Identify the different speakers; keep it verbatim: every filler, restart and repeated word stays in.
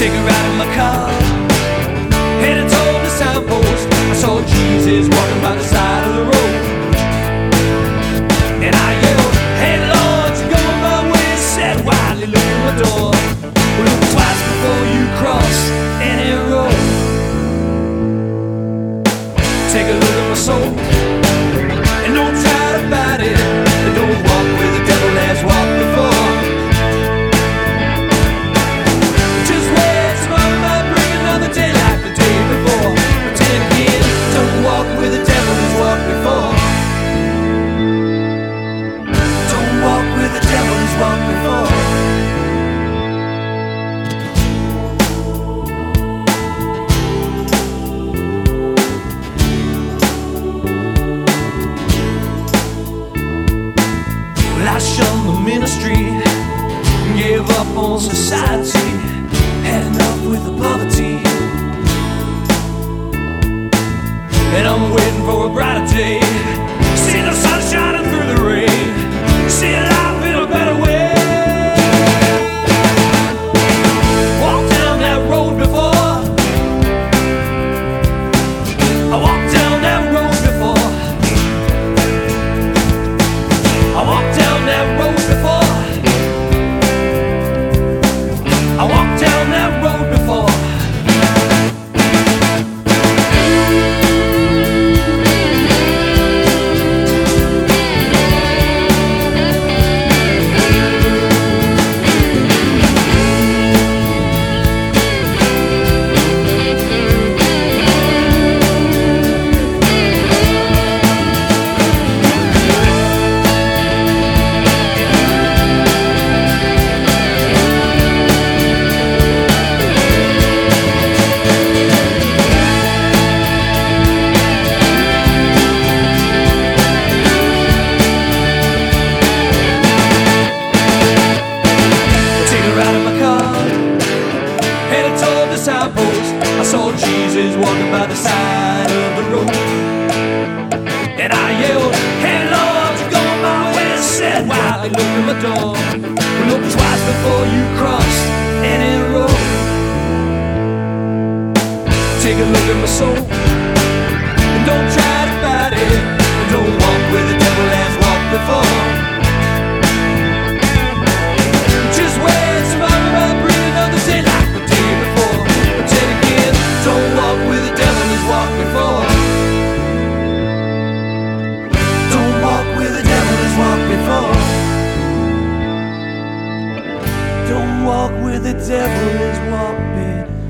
Speaker 1: Take a ride in my car, headed toward the signpost. I saw Jesus walking by the side of the road, and I yelled, "Hey Lord, you're going my way." He said, "Wildly look at my door. Well, look twice before you cross any road. Take a look at my soul, and don't try to fight it. And don't walk where the devil has walked before. Just wait, tomorrow might bring another day like the day before. But then again, don't walk where the devil has walked before. Don't walk where the devil has walked before." I shunned the ministry, gave up on society, had enough with the poverty, and I'm waiting for a brighter day. See the sun shining through the rain, see life in a better way. Walked down that road before, I walked down that road before, I walked down that road before, I walked down that road before. I saw Jesus walking by the side of the road, and I yelled, "Hey Lord, you're going my way." He said, "Wildly look at my door. Look twice before you cross any road. Take a look at my soul, and don't try to fight it. And don't walk where the devil has walked before. Just wait, tomorrow might bring another day like the day before. But then again, don't walk where the devil has walked before. Don't walk where the devil has walked before. Don't walk where the devil has walked before."